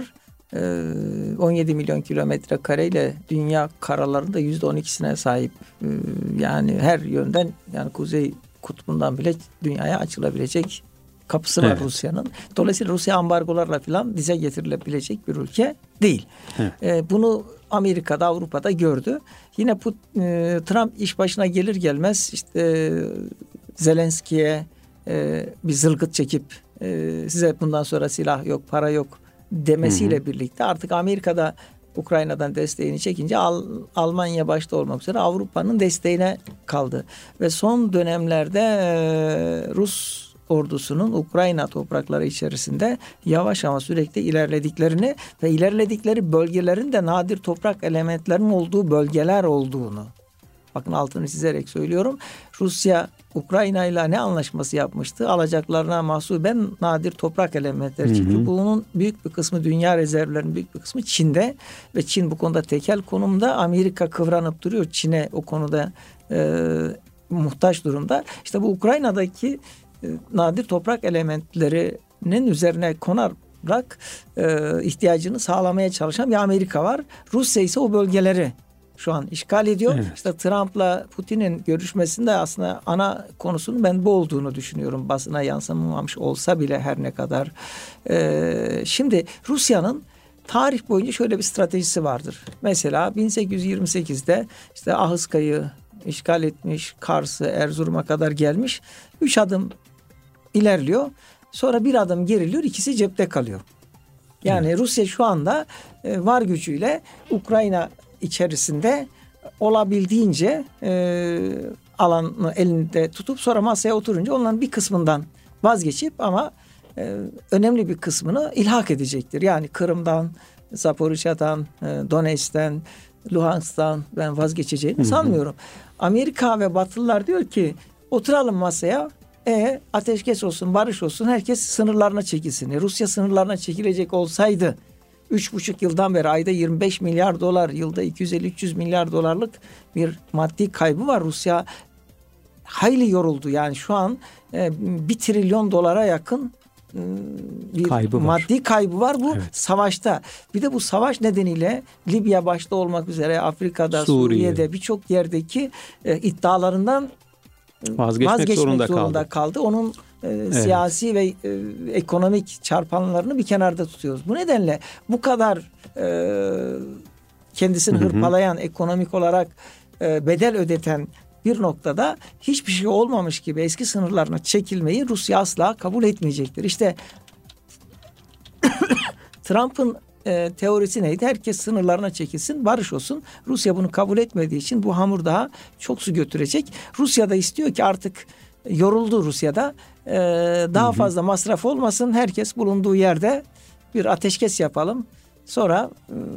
B: 17 milyon kilometre kareyle dünya karalarında %12'sine sahip. Yani her yönden, yani Kuzey Kutbu'ndan bile dünyaya açılabilecek kapısı var Rusya'nın. Dolayısıyla Rusya ambargolarla falan dize getirilebilecek bir ülke değil. Bunu Amerika'da, Avrupa'da gördü. Yine Trump iş başına gelir gelmez işte Zelenski'ye bir zılgıt çekip size bundan sonra silah yok, para yok demesiyle birlikte artık Amerika'da Ukrayna'dan desteğini çekince Almanya başta olmak üzere Avrupa'nın desteğine kaldı. Ve son dönemlerde Rus ordusunun Ukrayna toprakları içerisinde yavaş ama sürekli ilerlediklerini ve ilerledikleri bölgelerin de nadir toprak elementlerinin olduğu bölgeler olduğunu, bakın altını çizerek söylüyorum. Rusya Ukrayna ile ne anlaşması yapmıştı? Alacaklarına mahsuben nadir toprak elementleri. Çünkü bunun büyük bir kısmı, dünya rezervlerinin büyük bir kısmı Çin'de ve Çin bu konuda tekel konumda. Amerika kıvranıp duruyor. Çin'e o konuda muhtaç durumda. İşte bu Ukrayna'daki nadir toprak elementlerinin üzerine konarak ihtiyacını sağlamaya çalışan bir Amerika var. Rusya ise o bölgeleri şu an işgal ediyor. İşte Trump'la Putin'in görüşmesinde aslında ana konusunun ben bu olduğunu düşünüyorum. Basına yansımamış olsa bile her ne kadar. Şimdi Rusya'nın tarih boyunca şöyle bir stratejisi vardır. Mesela 1828'de işte Ahıska'yı işgal etmiş, Kars'ı, Erzurum'a kadar gelmiş. 3 adım ilerliyor. Sonra bir adım geriliyor. İkisi cepte kalıyor. Yani Rusya şu anda var gücüyle Ukrayna içerisinde olabildiğince alanı elinde tutup sonra masaya oturunca onların bir kısmından vazgeçip ama önemli bir kısmını ilhak edecektir. Yani Kırım'dan, Zaporijya'dan, Donetsk'ten, Luhansk'tan ben vazgeçeceğini sanmıyorum. Amerika ve Batılılar diyor ki oturalım masaya, ateşkes olsun, barış olsun, herkes sınırlarına çekilsin. Rusya sınırlarına çekilecek olsaydı 3,5 yıldan beri ayda 25 milyar dolar, yılda 250-300 milyar dolarlık bir maddi kaybı var. Rusya hayli yoruldu. Yani şu an 1 trilyon dolara yakın bir maddi kaybı var bu savaşta. Bir de bu savaş nedeniyle Libya başta olmak üzere Afrika'da, Suriye'de birçok yerdeki iddialarından vazgeçmek zorunda kaldı. Onun siyasi ve ekonomik çarpanlarını bir kenarda tutuyoruz. Bu nedenle bu kadar kendisini hırpalayan, ekonomik olarak bedel ödeten bir noktada hiçbir şey olmamış gibi eski sınırlarına çekilmeyi Rusya asla kabul etmeyecektir. İşte Trump'ın teorisi neydi? Herkes sınırlarına çekilsin, barış olsun. Rusya bunu kabul etmediği için bu hamur daha çok su götürecek. Rusya da istiyor ki artık yoruldu Rusya'da. Daha fazla masraf olmasın. Herkes bulunduğu yerde bir ateşkes yapalım. Sonra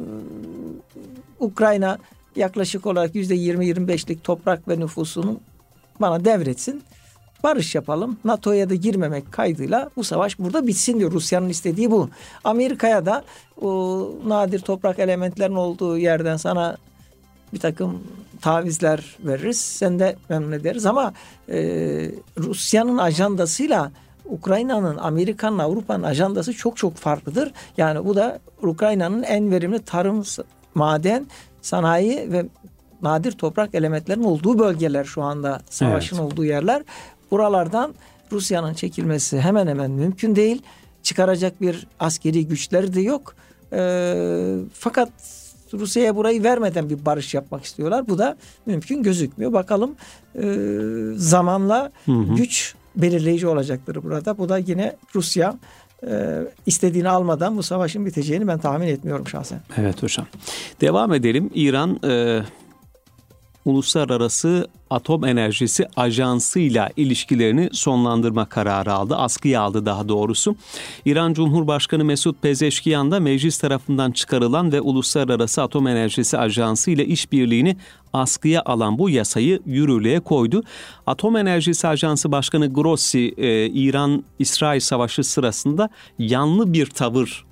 B: Ukrayna yaklaşık olarak %20-25'lik toprak ve nüfusunu bana devretsin. Barış yapalım. NATO'ya da girmemek kaydıyla bu savaş burada bitsin diyor. Rusya'nın istediği bu. Amerika'ya da o nadir toprak elementlerin olduğu yerden sana bir takım tavizler veririz. Sen de memnun ederiz ama Rusya'nın ajandasıyla Ukrayna'nın, Amerika'nın, Avrupa'nın ajandası çok çok farklıdır. Yani bu da Ukrayna'nın en verimli tarım, maden, sanayi ve nadir toprak elementlerin olduğu bölgeler şu anda savaşın olduğu yerler. Buralardan Rusya'nın çekilmesi hemen hemen mümkün değil. Çıkaracak bir askeri güçleri de yok. Fakat Rusya'ya burayı vermeden bir barış yapmak istiyorlar. Bu da mümkün gözükmüyor. Bakalım zamanla güç belirleyici olacaktır burada. Bu da yine Rusya istediğini almadan bu savaşın biteceğini ben tahmin etmiyorum şahsen.
A: Evet hocam. Devam edelim. İran Uluslararası Atom Enerjisi Ajansı'yla ilişkilerini sonlandırma kararı aldı. Askıya aldı daha doğrusu. İran Cumhurbaşkanı Mesut Pezeşkiyan da meclis tarafından çıkarılan ve Uluslararası Atom Enerjisi Ajansı ile işbirliğini askıya alan bu yasayı yürürlüğe koydu. Atom Enerjisi Ajansı Başkanı Grossi, İran-İsrail Savaşı sırasında yanlı bir tavır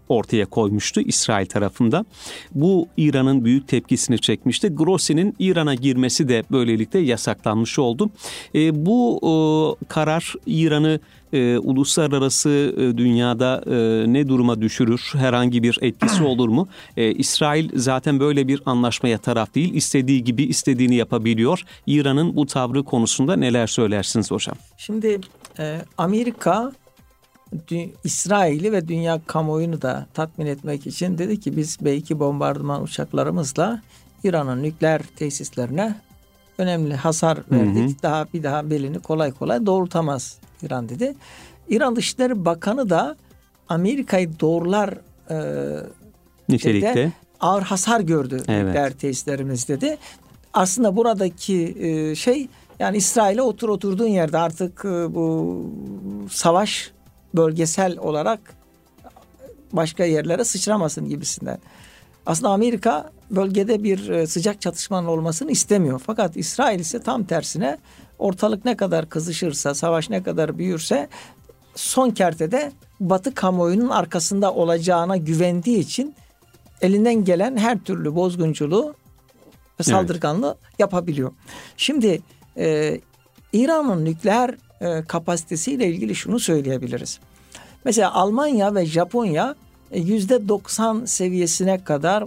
A: ortaya koymuştu İsrail tarafında. Bu İran'ın büyük tepkisini çekmişti. Grossi'nin İran'a girmesi de böylelikle yasaklanmış oldu. Bu karar İran'ı uluslararası dünyada ne duruma düşürür? Herhangi bir etkisi olur mu? İsrail zaten böyle bir anlaşmaya taraf değil. İstediği gibi istediğini yapabiliyor. İran'ın bu tavrı konusunda neler söylersiniz hocam?
B: Şimdi Amerika İsrail'i ve dünya kamuoyunu da tatmin etmek için dedi ki biz B-2 bombardıman uçaklarımızla İran'ın nükleer tesislerine önemli hasar verdik. Bir daha belini kolay kolay doğrultamaz İran dedi. İran Dışişleri Bakanı da Amerika'yı doğrular
A: nitelikte
B: ağır hasar gördü nükleer tesislerimiz dedi. Aslında buradaki yani İsrail'e oturduğun yerde artık bu savaş bölgesel olarak başka yerlere sıçramasın gibisinden. Aslında Amerika bölgede bir sıcak çatışmanın olmasını istemiyor. Fakat İsrail ise tam tersine ortalık ne kadar kızışırsa, savaş ne kadar büyürse son kertede Batı kamuoyunun arkasında olacağına güvendiği için elinden gelen her türlü bozgunculuğu ve saldırganlığı yapabiliyor. Şimdi İran'ın nükleer kapasitesiyle ilgili şunu söyleyebiliriz. Mesela Almanya ve Japonya %90 seviyesine kadar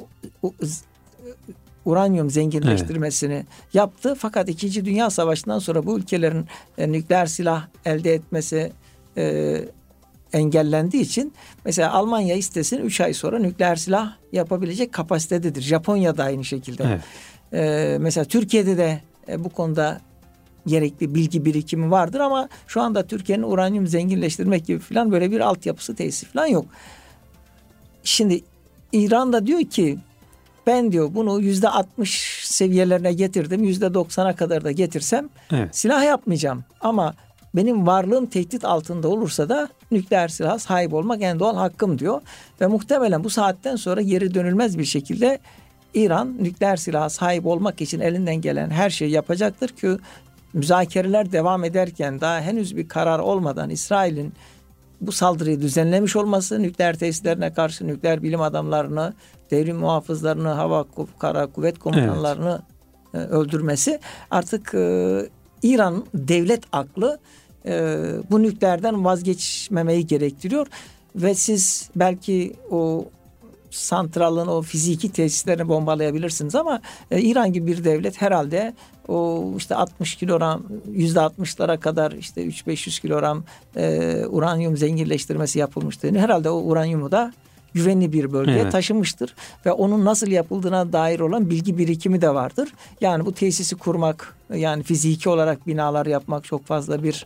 B: uranyum zenginleştirmesini yaptı. Fakat 2. Dünya Savaşı'ndan sonra bu ülkelerin nükleer silah elde etmesi engellendiği için mesela Almanya istesin 3 ay sonra nükleer silah yapabilecek kapasitededir. Japonya da aynı şekilde. Mesela Türkiye'de de bu konuda gerekli bilgi birikimi vardır ama şu anda Türkiye'nin uranyum zenginleştirmek gibi falan böyle bir altyapısı, tesisi falan yok. Şimdi İran da diyor ki ben diyor bunu %60 seviyelerine getirdim. %90'a kadar da getirsem silah yapmayacağım. Ama benim varlığım tehdit altında olursa da nükleer silah sahip olmak en doğal hakkım diyor. Ve muhtemelen bu saatten sonra geri dönülmez bir şekilde İran nükleer silaha sahip olmak için elinden gelen her şeyi yapacaktır ki müzakereler devam ederken daha henüz bir karar olmadan İsrail'in bu saldırıyı düzenlemiş olması, nükleer tesislerine karşı nükleer bilim adamlarını, devrim muhafızlarını, hava kara kuvvet komutanlarını öldürmesi artık İran devlet aklı bu nükleerden vazgeçmemeyi gerektiriyor ve siz belki o santralın o fiziki tesislerini bombalayabilirsiniz ama İran gibi bir devlet herhalde o işte 60 kilogram %60'lara kadar işte 300-500 kilogram uranyum zenginleştirmesi yapılmıştır. Herhalde o uranyumu da güvenli bir bölgeye taşımıştır ve onun nasıl yapıldığına dair olan bilgi birikimi de vardır. Yani bu tesisi kurmak, yani fiziki olarak binalar yapmak çok fazla bir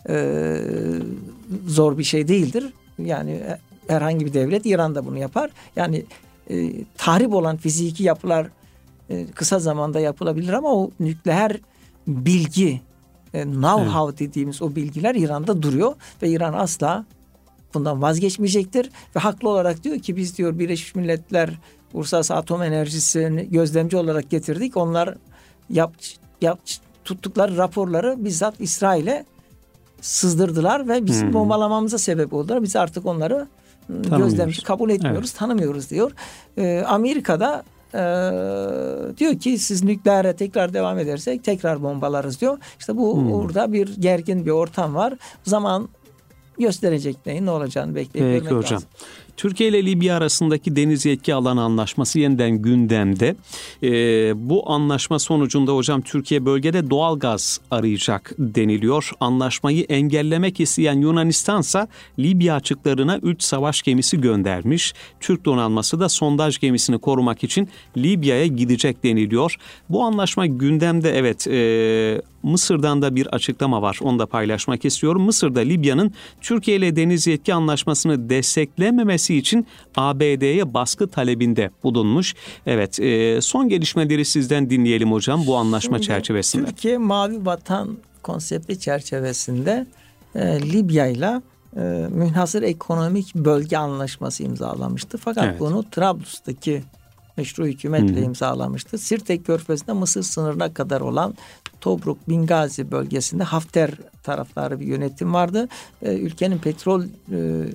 B: zor bir şey değildir. Yani herhangi bir devlet, İran da bunu yapar. Yani tahrip olan fiziki yapılar kısa zamanda yapılabilir ama o nükleer bilgi, know-how dediğimiz o bilgiler İran'da duruyor ve İran asla bundan vazgeçmeyecektir ve haklı olarak diyor ki biz diyor Birleşmiş Milletler Uluslararası Atom Enerjisi'ni gözlemci olarak getirdik. Onlar tuttukları raporları bizzat İsrail'e sızdırdılar ve bizim bombalamamıza sebep oldular. Biz artık onları gözlemci kabul etmiyoruz, tanımıyoruz diyor. Amerika'da diyor ki siz nükleere tekrar devam edersek tekrar bombalarız diyor. İşte bu orada bir gergin bir ortam var. Zaman gösterecek ne olacağını bekleyip görmek
A: hocam.
B: lazım.
A: Türkiye ile Libya arasındaki deniz yetki alanı anlaşması yeniden gündemde. Bu anlaşma sonucunda hocam Türkiye bölgede doğal gaz arayacak deniliyor. Anlaşmayı engellemek isteyen Yunanistansa Libya açıklarına 3 savaş gemisi göndermiş. Türk donanması da sondaj gemisini korumak için Libya'ya gidecek deniliyor. Bu anlaşma gündemde Mısır'dan da bir açıklama var. Onu da paylaşmak istiyorum. Mısır'da Libya'nın Türkiye ile deniz yetki anlaşmasını desteklememesi için ABD'ye baskı talebinde bulunmuş. Son gelişmeleri sizden dinleyelim hocam bu anlaşma çerçevesinde.
B: Türkiye Mavi Vatan konsepti çerçevesinde Libya ile münhasır ekonomik bölge anlaşması imzalamıştı. Fakat bunu Trablus'taki meşru hükümetle imzalamıştı. Sirte Körfezi'nde Mısır sınırına kadar olan Tobruk, Bingazi bölgesinde Hafter taraftarı bir yönetim vardı. Ülkenin petrol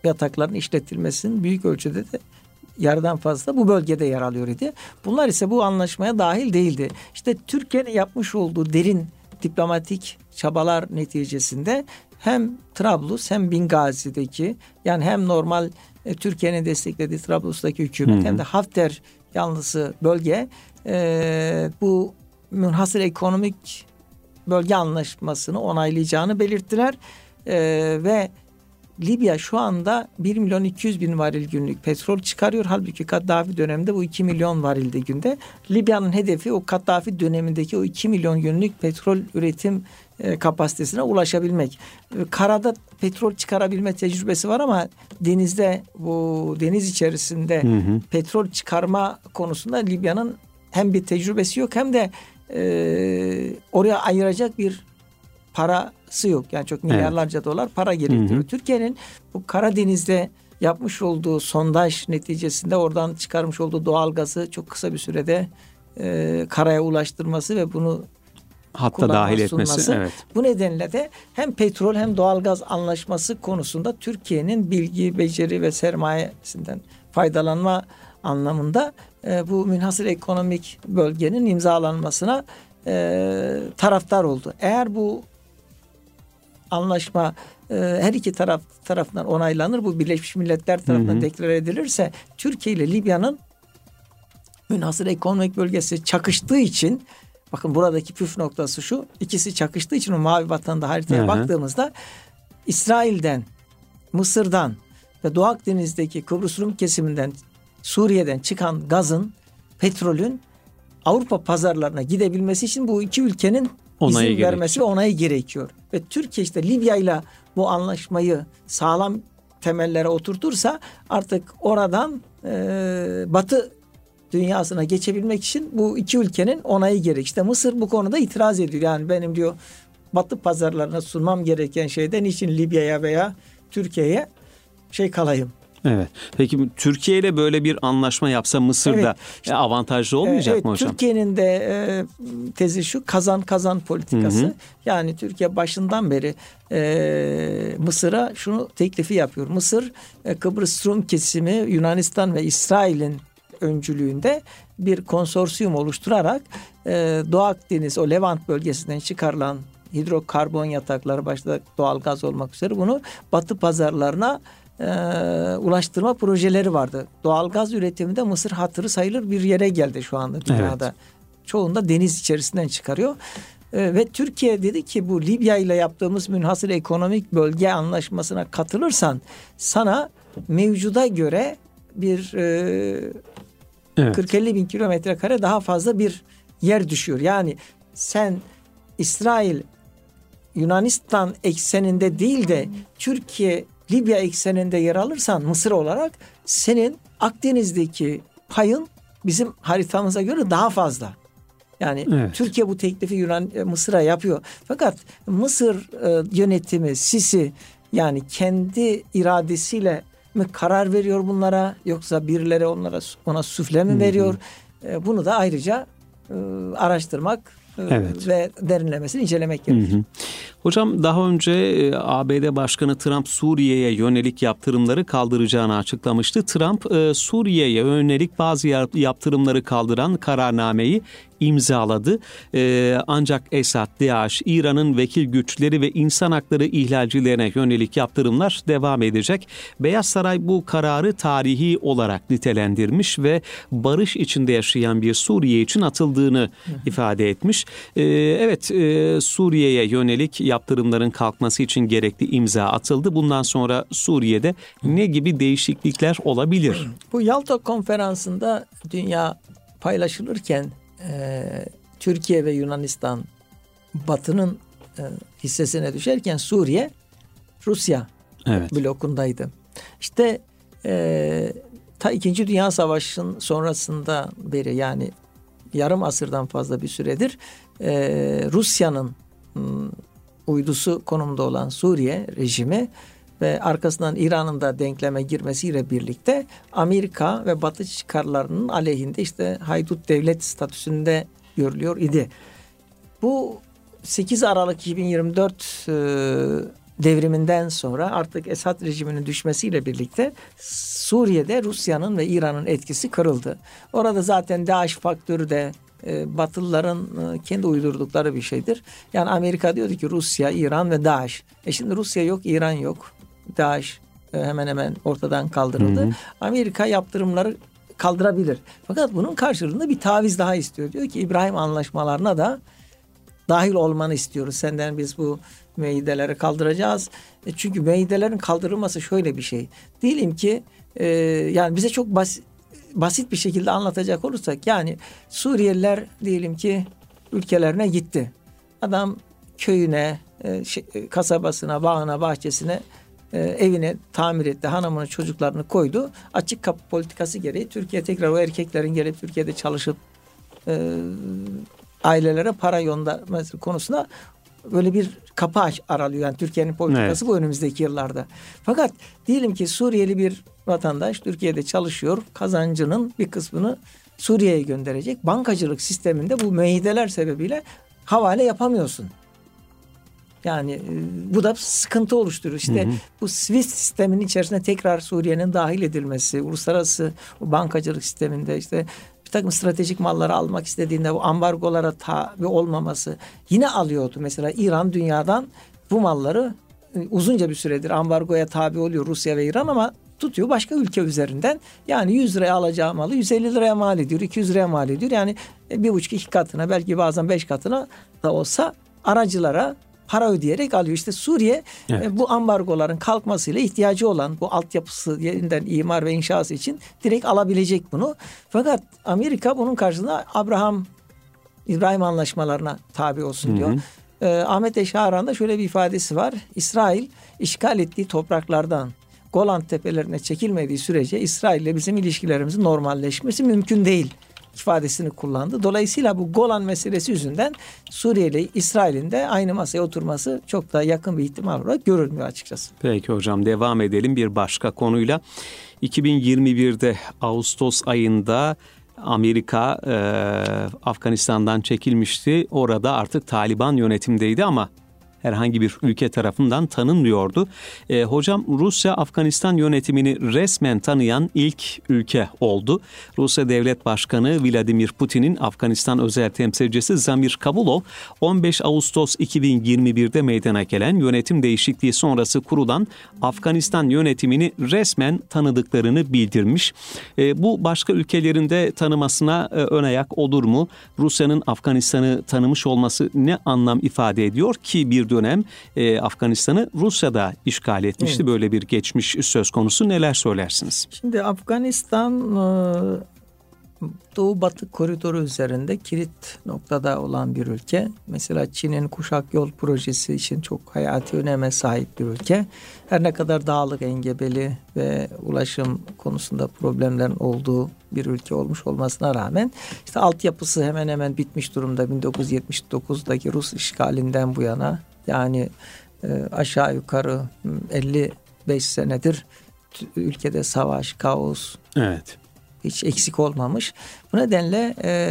B: yatakların işletilmesinin büyük ölçüde de yarıdan fazla bu bölgede yer alıyor idi. Bunlar ise bu anlaşmaya dahil değildi. İşte Türkiye'nin yapmış olduğu derin diplomatik çabalar neticesinde hem Trablus hem Bingazi'deki, yani hem normal Türkiye'nin desteklediği Trablus'taki hükümet hem de Hafter yanlısı bölge bu münhasır ekonomik bölge anlaşmasını onaylayacağını belirttiler. Ve Libya şu anda 1 milyon 200 bin varil günlük petrol çıkarıyor. Halbuki Kaddafi döneminde bu 2 milyon varildi günde. Libya'nın hedefi o Kaddafi dönemindeki o 2 milyon günlük petrol üretim kapasitesine ulaşabilmek. Karada petrol çıkarabilme tecrübesi var ama denizde, bu deniz içerisinde petrol çıkarma konusunda Libya'nın hem bir tecrübesi yok hem de oraya ayıracak bir parası yok. Yani çok milyarlarca dolar para gerektiriyor. Türkiye'nin bu Karadeniz'de yapmış olduğu sondaj neticesinde oradan çıkarmış olduğu doğal gazı çok kısa bir sürede karaya ulaştırması ve bunu
A: hatta dahil etmesi.
B: Sunması.
A: Evet.
B: Bu nedenle de hem petrol hem doğalgaz anlaşması konusunda Türkiye'nin bilgi, beceri ve sermayesinden faydalanma anlamında bu münhasır ekonomik bölgenin imzalanmasına taraftar oldu. Eğer bu anlaşma her iki tarafından onaylanır, bu Birleşmiş Milletler tarafından deklare edilirse Türkiye ile Libya'nın münhasır ekonomik bölgesi çakıştığı için, bakın buradaki püf noktası şu, ikisi çakıştığı için o mavi vatanda haritaya baktığımızda İsrail'den, Mısır'dan ve Doğu Akdeniz'deki Kıbrıs Rum kesiminden, Suriye'den çıkan gazın, petrolün Avrupa pazarlarına gidebilmesi için bu iki ülkenin izin vermesi ve onayı gerekiyor. Ve Türkiye işte Libya ile bu anlaşmayı sağlam temellere oturtursa artık oradan Batı dünyasına geçebilmek için bu iki ülkenin onayı gerek. İşte Mısır bu konuda itiraz ediyor. Yani benim diyor Batı pazarlarına sunmam gereken şeyden niçin Libya'ya veya Türkiye'ye kalayım.
A: Evet. Peki Türkiye ile böyle bir anlaşma yapsa Mısır'da avantajlı olmayacak mı hocam?
B: Türkiye'nin de tezi şu, kazan politikası. Yani Türkiye başından beri Mısır'a şunu teklifi yapıyor. Mısır, Kıbrıs Rum kesimi, Yunanistan ve İsrail'in öncülüğünde bir konsorsiyum oluşturarak Doğu Akdeniz, o Levant bölgesinden çıkarılan hidrokarbon yatakları, başta doğal gaz olmak üzere, bunu Batı pazarlarına ulaştırma projeleri vardı. Doğalgaz üretiminde Mısır hatırı sayılır bir yere geldi şu anda dünyada. Evet. Çoğunda deniz içerisinden çıkarıyor. Ve Türkiye dedi ki bu Libya ile yaptığımız münhasır ekonomik bölge anlaşmasına katılırsan sana mevcuda göre bir 40-50 bin kilometre kare daha fazla bir yer düşüyor. Yani sen İsrail, Yunanistan ekseninde değil de Türkiye, Libya ekseninde yer alırsan Mısır olarak senin Akdeniz'deki payın bizim haritamıza göre daha fazla. Yani Türkiye bu teklifi Mısır'a yapıyor. Fakat Mısır yönetimi, Sisi, yani kendi iradesiyle mi karar veriyor bunlara, yoksa birileri ona süfle mi veriyor? Bunu da ayrıca araştırmak ve derinlemesini incelemek gerekir.
A: Hocam daha önce ABD Başkanı Trump Suriye'ye yönelik yaptırımları kaldıracağını açıklamıştı. Trump Suriye'ye yönelik bazı yaptırımları kaldıran kararnameyi imzaladı. Ancak Esad, DAEŞ, İran'ın vekil güçleri ve insan hakları ihlalcilerine yönelik yaptırımlar devam edecek. Beyaz Saray bu kararı tarihi olarak nitelendirmiş ve barış içinde yaşayan bir Suriye için atıldığını ifade etmiş. Suriye'ye yönelik yaptırımların kalkması için gerekli imza atıldı. Bundan sonra Suriye'de ne gibi değişiklikler olabilir?
B: Bu Yalta Konferansı'nda dünya paylaşılırken Türkiye ve Yunanistan Batı'nın hissesine düşerken Suriye Rusya blokundaydı. İşte ta 2. Dünya Savaşı'nın sonrasında beri, yani yarım asırdan fazla bir süredir Rusya'nın uydusu konumda olan Suriye rejimi ve arkasından İran'ın da denkleme girmesiyle birlikte Amerika ve Batı çıkarlarının aleyhinde işte haydut devlet statüsünde görülüyor idi. Bu 8 Aralık 2024 devriminden sonra artık Esad rejiminin düşmesiyle birlikte Suriye'de Rusya'nın ve İran'ın etkisi kırıldı. Orada zaten DAEŞ faktörü de Batılıların kendi uydurdukları bir şeydir. Yani Amerika diyordu ki Rusya, İran ve DAEŞ. Şimdi Rusya yok, İran yok. DAEŞ hemen hemen ortadan kaldırıldı. Hı hı. Amerika yaptırımları kaldırabilir. Fakat bunun karşılığında bir taviz daha istiyor. Diyor ki İbrahim anlaşmalarına da dahil olmanı istiyoruz. Senden biz bu müeyyideleri kaldıracağız. Çünkü müeyyidelerin kaldırılması şöyle bir şey. Diyelim ki yani bize çok basit bir şekilde anlatacak olursak, yani Suriyeliler diyelim ki ülkelerine gitti. Adam köyüne, kasabasına, bağına, bahçesine, evine tamir etti. Hanımını, çocuklarını koydu. Açık kapı politikası gereği Türkiye tekrar o erkeklerin gelip Türkiye'de çalışıp ailelere para göndermesi konusunda böyle bir kapı aralıyor. Yani Türkiye'nin politikası evet. Bu önümüzdeki yıllarda. Fakat diyelim ki Suriyeli bir vatandaş Türkiye'de çalışıyor. Kazancının bir kısmını Suriye'ye gönderecek. Bankacılık sisteminde bu müeyyideler sebebiyle havale yapamıyorsun. Yani bu da sıkıntı oluşturuyor. İşte bu SWIFT sisteminin içerisine tekrar Suriye'nin dahil edilmesi, uluslararası bankacılık sisteminde işte bir takım stratejik malları almak istediğinde bu ambargolara tabi olmaması yine alıyordu. Mesela İran dünyadan bu malları uzunca bir süredir ambargoya tabi oluyor Rusya ve İran, ama tutuyor başka ülke üzerinden. Yani 100 liraya alacağı malı 150 liraya mal ediyor, 200 liraya mal ediyor. Yani 1,5-2 katına, belki bazen 5 katına da olsa aracılara para ödeyerek alıyor. İşte Suriye evet. Bu ambargoların kalkmasıyla ihtiyacı olan bu altyapısı yeniden imar ve inşası için direkt alabilecek bunu. Fakat Amerika bunun karşılığında İbrahim anlaşmalarına tabi olsun diyor. Ahmet Eşaran'da şöyle bir ifadesi var. İsrail işgal ettiği topraklardan Golan tepelerine çekilmediği sürece İsrail ile bizim ilişkilerimizin normalleşmesi mümkün değil ifadesini kullandı. Dolayısıyla bu Golan meselesi yüzünden Suriye ile İsrail'in de aynı masaya oturması çok da yakın bir ihtimal olarak görülmüyor açıkçası.
A: Peki hocam, devam edelim bir başka konuyla. 2021'de Ağustos ayında Amerika Afganistan'dan çekilmişti. Orada artık Taliban yönetimdeydi ama herhangi bir ülke tarafından tanınmıyordu. Hocam, Rusya Afganistan yönetimini resmen tanıyan ilk ülke oldu. Rusya Devlet Başkanı Vladimir Putin'in Afganistan özel temsilcisi Zamir Kabulov 15 Ağustos 2021'de meydana gelen yönetim değişikliği sonrası kurulan Afganistan yönetimini resmen tanıdıklarını bildirmiş. Bu başka ülkelerin de tanımasına ön ayak olur mu? Rusya'nın Afganistan'ı tanımış olması ne anlam ifade ediyor ki bir dönem Afganistan'ı Rusya'da işgal etmişti. Evet. Böyle bir geçmiş söz konusu. Neler söylersiniz?
B: Şimdi Afganistan Doğu-Batı koridoru üzerinde kilit noktada olan bir ülke. Mesela Çin'in Kuşak Yol projesi için çok hayati öneme sahip bir ülke. Her ne kadar dağlık, engebeli ve ulaşım konusunda problemlerin olduğu bir ülke olmuş olmasına rağmen işte altyapısı hemen hemen bitmiş durumda 1979'daki Rus işgalinden bu yana. Yani aşağı yukarı 55 senedir ülkede savaş, kaos
A: evet.
B: hiç eksik olmamış. Bu nedenle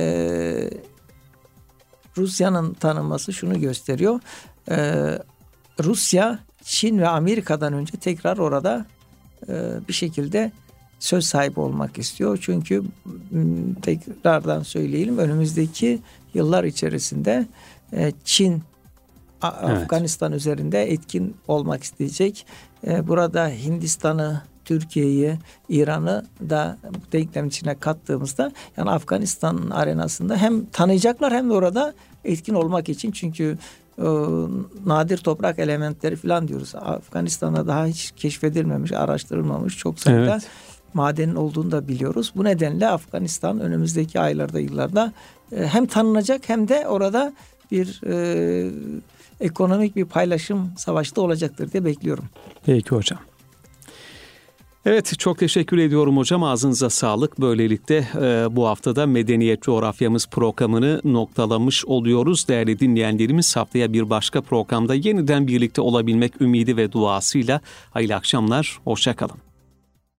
B: Rusya'nın tanınması şunu gösteriyor. Rusya, Çin ve Amerika'dan önce tekrar orada bir şekilde söz sahibi olmak istiyor. Çünkü tekrardan söyleyelim, önümüzdeki yıllar içerisinde Çin Afganistan evet. üzerinde etkin olmak isteyecek. Burada Hindistan'ı, Türkiye'yi, İran'ı da bu denklemin içine kattığımızda yani Afganistan arenasında hem tanıyacaklar hem de orada etkin olmak için, çünkü nadir toprak elementleri falan diyoruz. Afganistan'da daha hiç keşfedilmemiş, araştırılmamış çok sayıda evet. madenin olduğunu da biliyoruz. Bu nedenle Afganistan önümüzdeki aylarda, yıllarda hem tanınacak hem de orada bir ekonomik bir paylaşım savaşı da olacaktır diye bekliyorum.
A: Peki hocam. Evet, çok teşekkür ediyorum hocam. Ağzınıza sağlık. Böylelikle bu haftada Medeniyet Coğrafyamız programını noktalamış oluyoruz. Değerli dinleyenlerimiz, haftaya bir başka programda yeniden birlikte olabilmek ümidi ve duasıyla hayırlı akşamlar. Hoşça kalın.